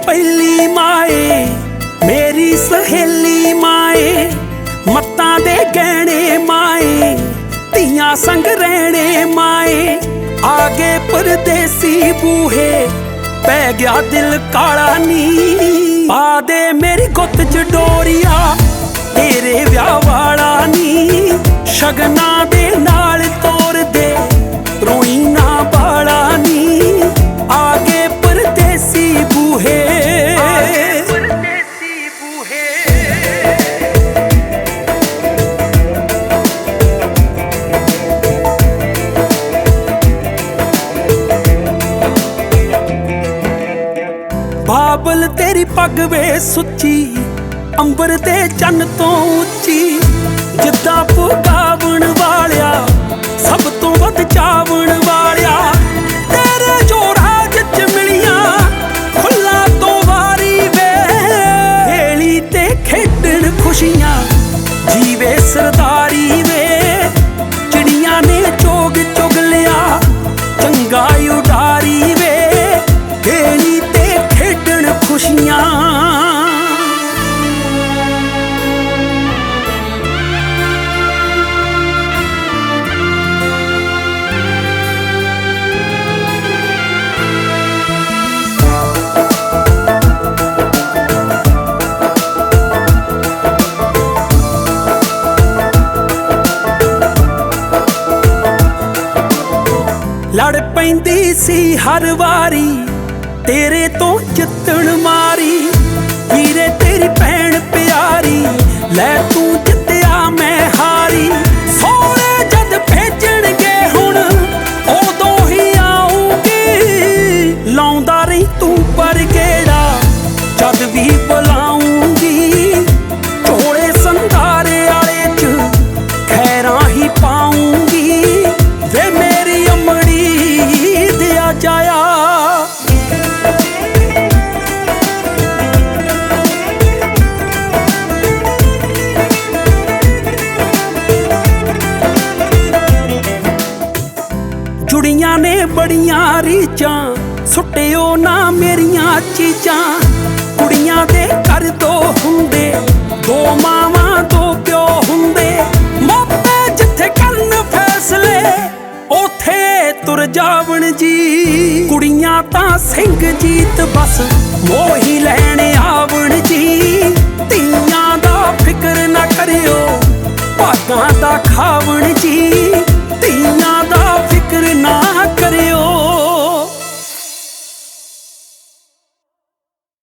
पहली माए मेरी सहेली माए, मत्तां दे गहने माए, तियां संग रहने माए। आगे परदेसी बूहे पै गया दिल काला नी, पा दे मेरी गुत्त च डोरिया तेरे ब्याह वाला नी। शगना दे नाल तोर दे रोई ना बाला नी, आगे परदेसी बूहे। बाबल तेरी पग वे सुची, अंबर दे चन्न तो उची, जिद्दां पुगावण वालिया सब तो वध चावण वालिया। तेरे जो राज च मिलिया खुला तो वारी वे, खेली ते खेडण खुशियां जीवे सरदारी वे। चिड़ियां ने चोग चुग लिया चंगा उडारी वे, खेली ते खेडण खुशियां। लड़ पैंदी सी हर वारी तेरे तो जितण मारी, वीरे तेरी भैन प्यारी लै तू जित्या मैं हारी। सोहणे जद भेजणगे हुण उदों ही आऊंगी, लाउंदा रही तू पर गेड़ा जद भी बुलाऊंगी। चोले संधारे आले च खैरां ही पाऊंगी, वे मेरी अमड़ी दिया जाया। जुड़ियां ने बड़ियां रीचां सुटियो ना मेरियां चीजां। कुड़ियां दे घर दो हुंदे, दो मावां दो प्यो हुंदे, मापे जिथे करन फैसले ओथे तुर जावण जी। कुड़ियां तां सिंह जीत बस मोही लैण आवण जी, तियां दा फिक्र ना करियो भागां दा खावण